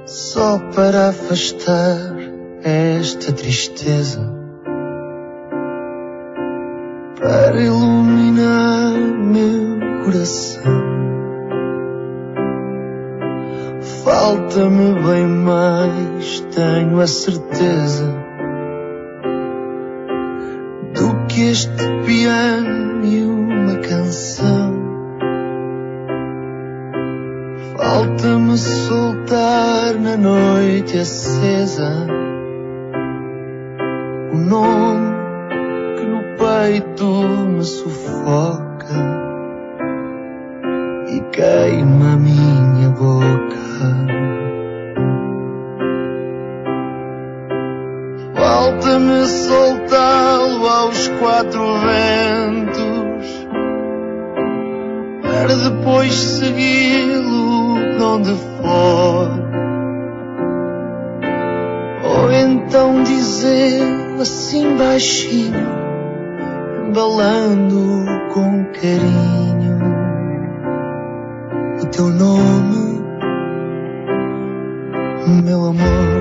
só para afastar esta tristeza, para iluminar meu coração. Falta-me bem mais, tenho a certeza, do que este piano e uma canção. Falta-me soltar na noite acesa o nome que no peito me sufoca e queima a minha boca. Falta-me soltá-lo aos quatro ventos, para depois segui-lo por onde for, ou então dizer assim baixinho, embalando com carinho, o teu nome, meu amor.